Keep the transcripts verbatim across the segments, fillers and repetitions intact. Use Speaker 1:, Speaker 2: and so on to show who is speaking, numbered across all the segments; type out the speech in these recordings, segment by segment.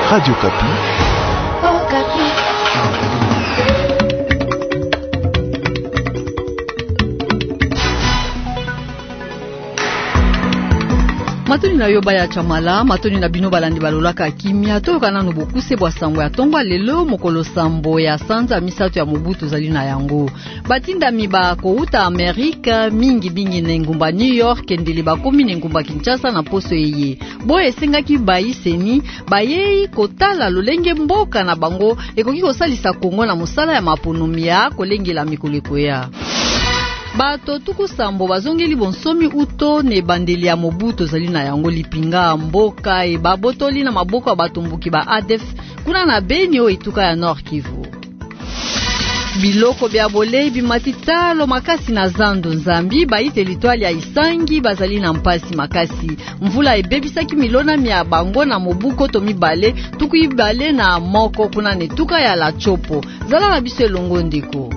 Speaker 1: Radio Kapi.
Speaker 2: Oh, Kapi.
Speaker 3: Matoni na yoba ya chamala, matoni na bino balandi balolaka kimia, toyoka nanu bokuse bwa sango ya tongwa lelo mokolo sambo ya sanza misato ya mobutu zali na yango. Batinda miba kouta Amerika, mingi bingi na ngumba New York, endele bakomi na ngumba Kinshasa na poso eye. Boye esengaki bayi seni, bayei kotala lolenge mboka na bango, ekoki kosalisa Kongo na mosala ya maponomia, kolengela mikoleko ya. Bato tuku sambo bazongeli bonsomi uto ne bandeli ya mobutu zali na yango lipinga mboka e babotoli na maboko ya batumbuki ba A D F kuna na Beni o ituka ya Nord Kivu. Biloko bya bolei bimatitalo makasi na zando nzambi baite litwali ya Isangi bazali na mpasi makasi. Mvula ebebisaki milona mia bango na mobuko to mibale tuku ibale na moko kuna netuka ya la chopo. Zala na biso elongo ndeko.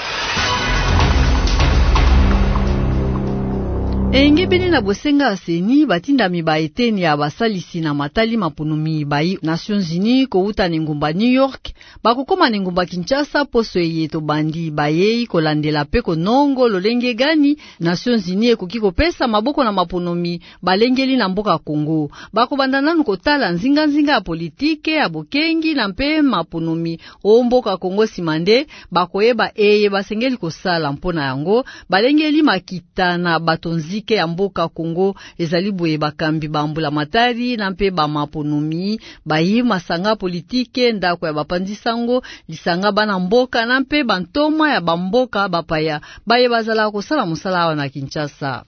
Speaker 3: Enge beni na bosenga aseni batinda mibaeteni ya basalisi na matali mapunumi bayi Nations Unies kouta ngumba New York bakokoma ngumba Kinshasa poso yeto bandi bayei kolandela peko nongo lolenge gani Nations Unies ekoki kopesa maboko na mapunumi balengeli na mboka Kongo bakobanda nanu kotala nzinga nzinga ya politike ya bokengi na mpe mapunumi o mboka Kongo simande bakoyeba eye basengeli kosala mpona yango balengeli makita na batonzi ke ya mboka Kongo ezali boye bakambi bambula matari na mpe ba maponomi bayi masanga politike ndako ya bapandisango lisanga bana mboka na mpe bantoma ya bamboka bapaya baye bazala kosala mosala wana Kinshasa.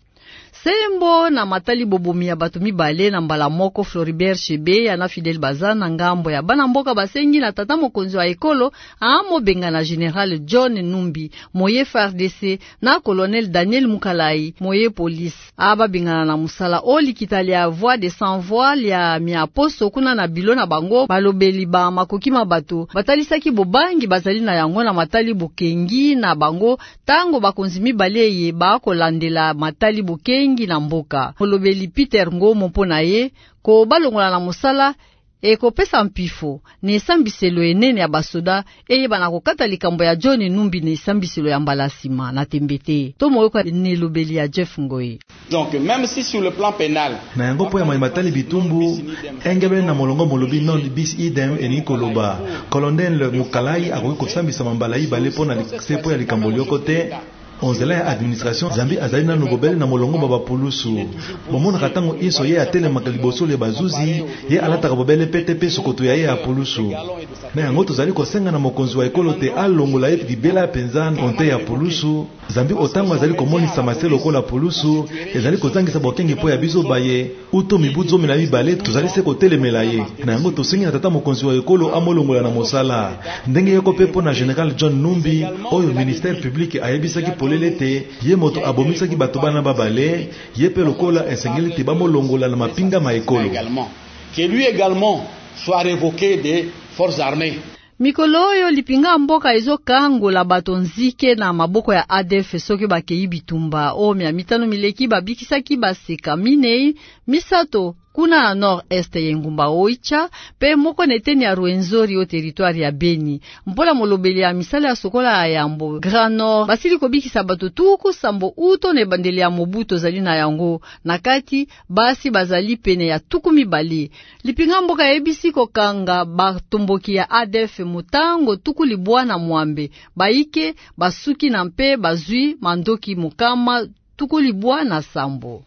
Speaker 3: Sembo na matali bobomi ya bato mibale na mbala moko Floribert Chebe ya na Fidel Bazana ngambo ya bana mboka basengi na tata mokonzi wa ekolo amo benga na General John Numbi moye F A R D C na Colonel Daniel Mukalai moye police aba bengana na musala oli kitalia voix de sans voix ya miaposo kuna na bilo na bango balobeli ba makokima bato batalisaki bobangi bazali na yango na matali bokengi na bango tango bakonzi mibale ye ba kolandela matali bokengi na mboka. Kolobeli Peter Ngomo mpona ye ko balongola na mosala e ko pesa mpifo ne sambiselo enene ya basoda eye bana kokata likambo ya John Numbi ne sambiselo ya mbalasima na tembete to moyoka ne lobeli ya Jeff Ngoyi.
Speaker 4: Donc même si sur le plan pénal
Speaker 5: na yango po ya matali bitumbu engebe na molongo molobi non bis idem eni koloba Colonel Mukalai akoki kosambisa mambala ibale pona sepo ya likambo lyokote onzela ya administration zambi azali na nobobele na molongo baba pulusu bomona katango iso ye atele makaliboso le bazuzi ye alata kabobele P T P sokoto ya ye ya pulusu na yango tozali kosenga na mokonzi wa ekolo te alongola ye libela penza konte ya pulusu zambi otango azali komonisa maselo kola pulusu ezali kozangisa bokengi po ya biso baye uto mibuzo mina mibale tozali se kotelemela ye na yango tosengi na tata mokonzi wa ekolo amolongola na mosala ndenge yeko pepo na General John Numbi oyo ministère public ayebisaki lete ye moto abomisaki bato bana babale ye pe lokola esengeli te bamolongola na mapinga ma ekolo
Speaker 4: que lui également soit révoqué des forces armées.
Speaker 3: Mikoloyo lipinga mboka ezo kangola bato nzike na maboko ya A D F soki bakei bitumba o mia mitano mileki babikisaki baseka minei misato kuna na nord-est yengumba oicha pe moko neteni ya Ruenzori o territoire ya Beni mpola molobeli ya misala ya sokola ya yambo Grand Nord basili kobikisa bato tuku sambo uto ne bandeli ya mobuto zali na yango na kati basi bazali pene ya tuku mibali lipinga mboka ebisi kokanga batomboki ya A D F mutango tuku libwa na mwambe baike basuki na mpe bazui mandoki mukama tuku libwa na sambo.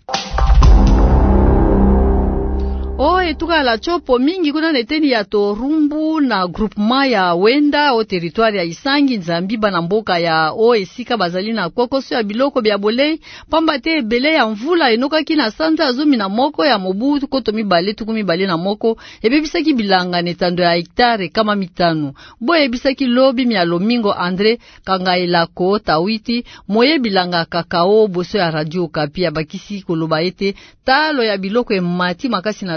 Speaker 3: O etuka la chopo mingi kuna neteni ya Torumbu na groupement ya Wenda o territoire ya Isangi nzambi bana mboka ya o esika bazali na kokoso ya biloko bya bolei pamba te ebele ya mvula enoka kina sanza azumi na moko ya mobutu koto mibale tuku mibale na moko ebebisaki bilanga netando ya hektare kama mitano bo ebisaki lobi mia lomingo Andre Kangaila ko tawiti moye bilanga kakao boso ya Radio Kapi ya bakisi koloba ete talo ya biloko emati makasi na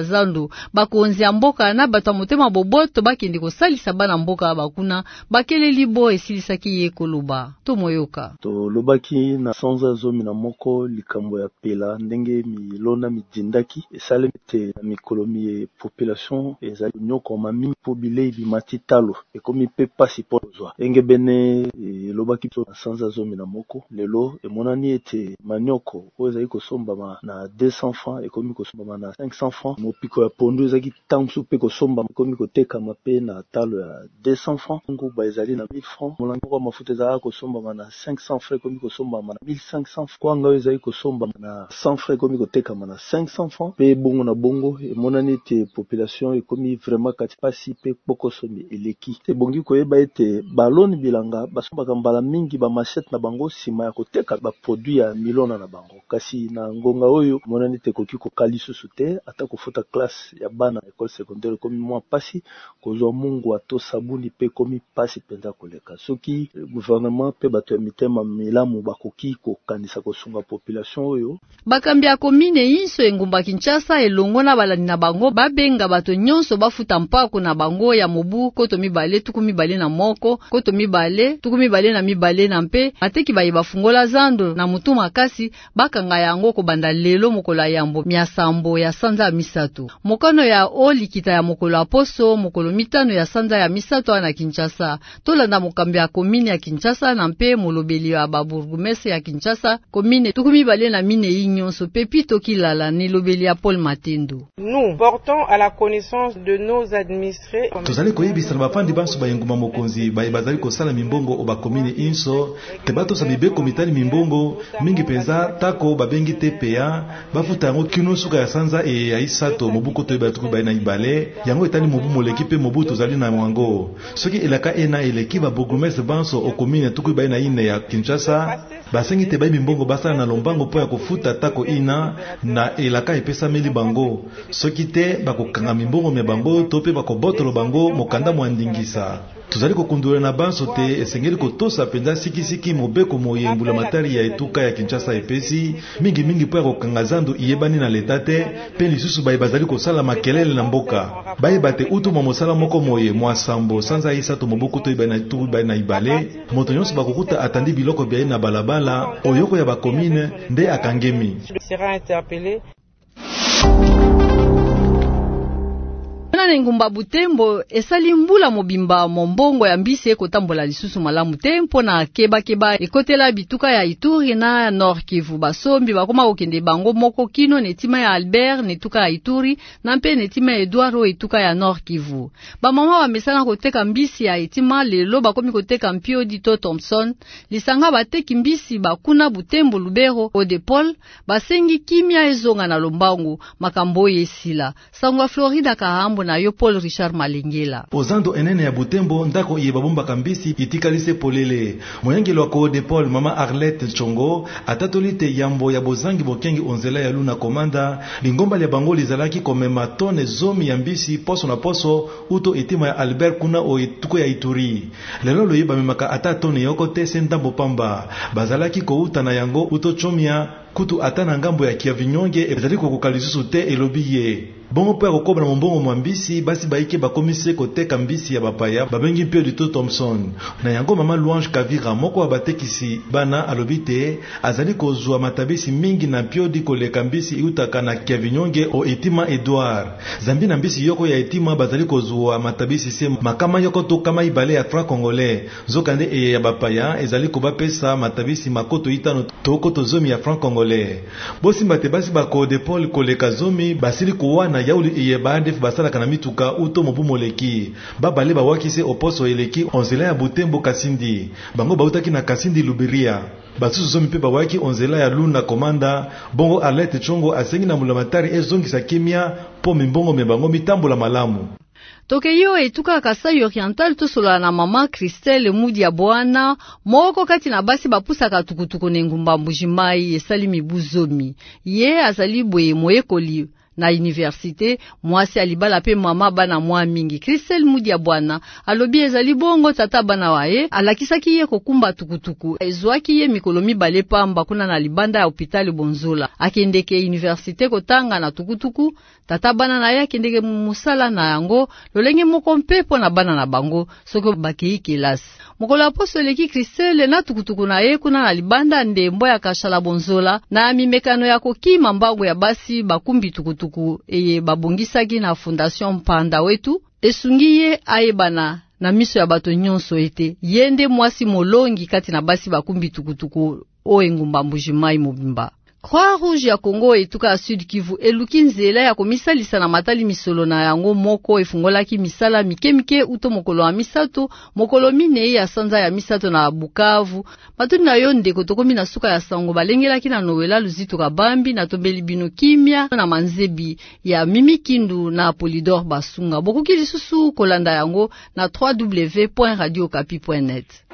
Speaker 3: zando bakonzi ya mboka na bato motema boboto bakende kosalisa bana mboka bakuna bakeleli bo esilisaki ye koloba to moyoka
Speaker 1: to lobaki na sanza zomi na moko likambo ya pela ndenge milona midindaki esalemi te na mikolomi e population ezali nyoko mami po bilei bimati talo ekomi pe pasi po zwa enge bene e, lobaki to na sanza zomi na moko lelo emonani ete manioko oyo ezali kosombama na deux cents francs ekomi kosombama na cinq cents francs mopiko ya pondu ezali tansu pe kosombama ekomi kotekama pe na talo ya deux cents francs nguba ezali na mille francs molango kwa mafuta ezali kosombama na cinq cents francs ekomi kosombama na mille cinq cents francs kwanga oyo ezali kosombama na cent francs ekomi kotekama na cinq cents francs pe bongo na bongo emonani ete population ekomi vraiment kati pasi pe bokosomi eleki te bongi koyeba ete baloni bilanga basombaka mbala mingi ba machette na bango sima ya koteka ba produit ya milona na bango kasi na ngonga oyo emonani ete koki kokali susu te ata kofuta classe ya bana école secondaire komi mwa pasi kozwa mungu ato sabuni pe komi pasi penza koleka soki gouvernement pe bato ya mitema milamu bakoki kokanisa kosunga population oyo
Speaker 3: bakambi ya komine inso engumba Kinshasa elongo na balani na bango babenga bato nyonso bafuta mpako na bango ya mobu koto mibale tuku mibale na moko koto mibale tuku mibale na mibale na mpe ateki baye bafungola zando na mutu makasi bakanga yango kobanda lelo mokolo ya yambo miasambo ya sanza ya misato mokono ya olikita ya mokolo aposo mokolo mitano ya sanza ya misato na Kinshasa tolanda mokambi ya komine ya Kinshasa na mpe molobeli ya baburgumese ya Kinshasa komine tuku mibale na mine inyonso pepito kilala ni lobeli ya Paul Matendo.
Speaker 6: Nous portons à la connaissance de nos administrés.
Speaker 5: Tozali koyebisa bafandi banso bayenguma mokonzi baye bazali kosala mimbongo oba komine inso te bato sabibe komitani mimbongo mingi penza tako babengi T P A bafuta yango kino suka ya sanza e ya isato mobuko to ebatuku baye na ibale yango etani mobu moleki pe mobu tozali na mwango soki elaka ena eleki ba bourgmestre banso o komine tuku baye na ine ya Kinshasa basengi te baye mimbongo basala na lombango po ya kofuta tako ina na elaka epesa meli bango soki te bakokanga mimbongo me bango to pe bakobotolo bango mokanda mwandingisa tozali kokundula na banso te esengeli kotosa penza sikisiki mobeko moyembula matari ya etuka ya Kinshasa epesi mingi mingi po ya kokanga zando iyebani na leta te pe lisusu baye bazali kosala makelele na mboka baye bate utu mwa mosala moko moye mwasambo sanza isato moboko to ibana tuku baye na ibale moto nyonso bakokuta atandi biloko byaye na balabala oyoko ya bakomine nde akangemi
Speaker 6: sera interpellé.
Speaker 3: Na ngumba Butembo esali mbula mobimba mombongo ya mbisi ekotambola lisusu malamu te mpona keba keba ekotela bituka ya Ituri na Nord Kivu basombi bakoma kokende bango moko kino netima ya Albert netuka ya Ituri na mpe netima ya Eduardo etuka ya Nord Kivu ba mama bamesana koteka mbisi ya etima lelo bakomi koteka mpio dito Thompson lisanga bateki mbisi bakuna Butembo Lubero Odepol basengi kimia ezonga na lombangu makambo yesila sangwa Florida Kahambo na yo Paul Richard Malengela.
Speaker 5: Ozando enene ya Butembo ndako iye babomba kambisi itikalise polele. Moyangelo wako de Paul mama Arlette Chongo atatolite yambo ya bozangi bokengi onzela ya luna komanda lingomba ya bango lizalaki komema tone zomi ya mbisi poso na poso uto etima ya Albert kuna o etuko ya Ituri. Lelo loyeba memaka ata tone yoko te sendambo pamba. Bazalaki kouta na yango uto chomia kutu atana ngambo ya kia vinyonge ezali kokokalisusu te elobiye. Bongo po ya kokobra mombongo mwambisi basi baike bakomise koteka mbisi ya bapaya babengi mpio dito Thompson na yango mama Louange Kavira moko wa batekisi bana alobite azali kozwa matabisi mingi na mpio di koleka mbisi iutaka na kia vinyonge o etima Edouard zambi na mbisi yoko ya etima bazali kozwa matabisi se makama yoko to kama ibale ya franc congolais zokande e ya bapaya ezali kobapesa matabisi makoto itano toko to zomi ya franc congolais bosi mbate basi bako de Paul koleka zomi basili kuwana yauli iye baadef basala kana mituka uto mobu moleki babale bawakise oposo eleki onzela ya Butembo Kasindi bango bautaki na Kasindi Lubiria basusu zomi pe bawaki onzela ya Luna Komanda bongo Arlette Chongo asengi na mulamatari ezongisa kimia po mimbongo mebango mitambola malamu.
Speaker 3: Toke yo etuka Kasai Oriental tosola na mama Christelle Mudi ya Bwana moko kati na basi bapusa katukutuku ne ngumba mbujimai esali mibuzomi ye azali boye moyekoli Na université, mwasi alibala pe mama bana mwa mingi. Christelle Mudia Bwana alobi ezali bongo tata bana waye alakisaki ye kokumba tukutuku. Ezwaki ye mikolo mibale pamba kuna na libanda ya hopitali Bonzola. Akendeke université kotanga na tukutuku, tata bana na ye akendeke musala na yango lolenge moko mpepo na bana na bango soko bakei kelasi. Mokolo apostoleki Christelle na tukutuku na ye kuna na libanda ndembo ya kashala Bonzola na mimekano ya kokima mbango ya basi bakumbi tukutuku eye babongisaki na Fondation Mpanda wetu esungi ye ayebana na miso ya bato nyonso ete yende mwasi molongi kati na basi bakumbi tukutuku o engumba Mbujimai Mobimba. Croix Rouge ya Congo etuka ya Sud Kivu eluki nzela ya komisalisa na matali misolo na yango moko efungolaki misala mikemike uto mokolo wa misato mokolo mine ya sanza ya misato na Bukavu. Matuni na yo ndeko tokomi na suka ya sango balengelaki na Noela Luzito Kabambi na tombeli bino kimia na manzebi ya Mimi Kindu na Polydor Basunga. Bokoki lisusu kolanda yango na w w w point radio okapi point net.